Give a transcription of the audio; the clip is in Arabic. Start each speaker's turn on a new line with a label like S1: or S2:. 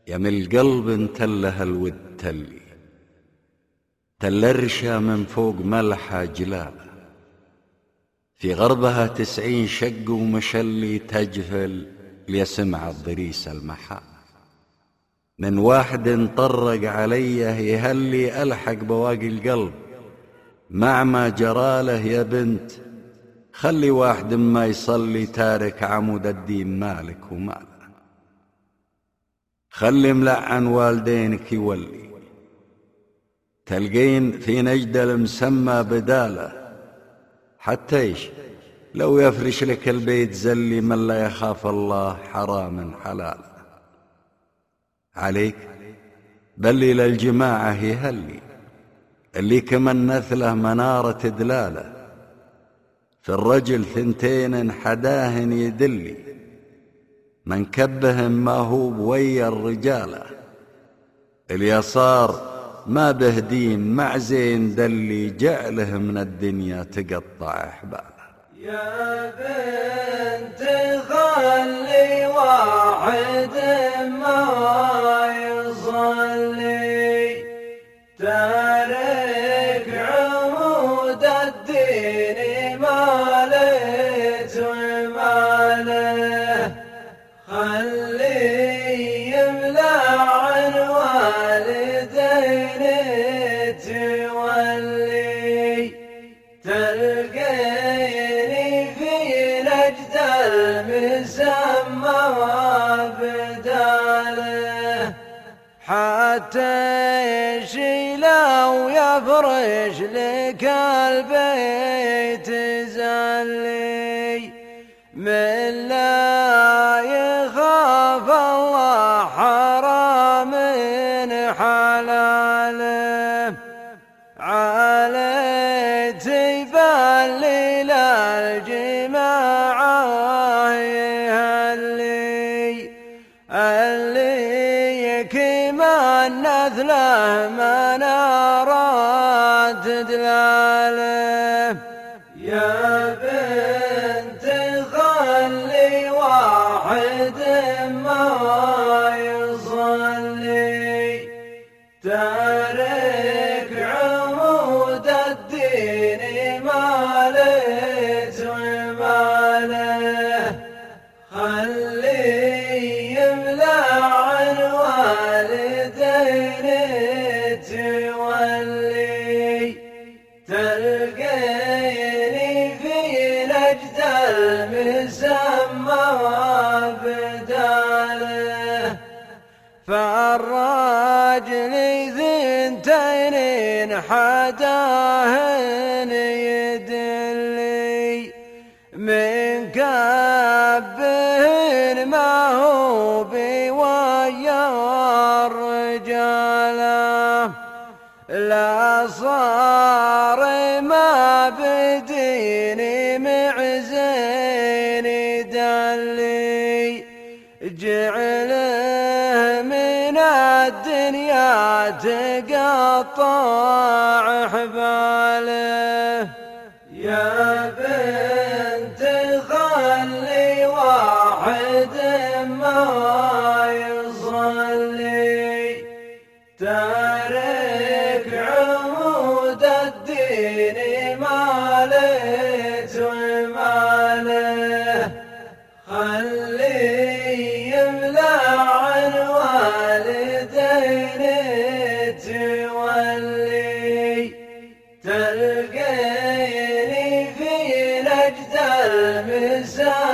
S1: يا من القلب انتله الود تلي، تلرشة من فوق ملحة جلالة، في غربها 90 شق ومشلي تجفل ليسمع الضريس المحال. من واحد طرق عليه يهلي ألحق بواقي القلب مع ما جراله. يا بنت خلي واحد ما يصلي تارك عمود الدين مالك وماله، خلي ملعن والدينك يولي، تلقين في نجد المسمى بداله، حتى ايش لو يفرش لك البيت زلي من لا يخاف الله حرام حلال. عليك بلي للجماعة يهلي اللي كمن نثله منارة دلاله، في الرجل 2 حداهن يدلي، من كبهم ما هو بويا الرجالة، اليسار ما به دين مع زين دلي، جعله من الدنيا تقطع احباله.
S2: يا بنت خلي واحد ما يصلي تارك عمود الدين مالت وماله، خلي يملعن والدين تولي، تلقيني في نجد المسمى بداله، حتى يشيله ويفرش لك البيت زلي، من لا يخاف الله حرام حلاله، عليه تبلي للجماعة يهلي، اللي كمان نثله منارات دلاله. يا بنت خلي واحد ما يصلي تارك عمود الدين مالت وماله، خلي يملعن والدين تولي، تلقيني في نجد المسمى بداله، فالراجل 2 حداهن يدلي، من كبهن ما هو بويا الرجاله، لا صار ما بديني معزين دلي، جعله من الدنيا تقطع حباله. يا بنت خلي واحد ما يصلي تارك عمود الدين مالت وماله، خلي يملعن والدين تولي، تلقيني في نجد المساء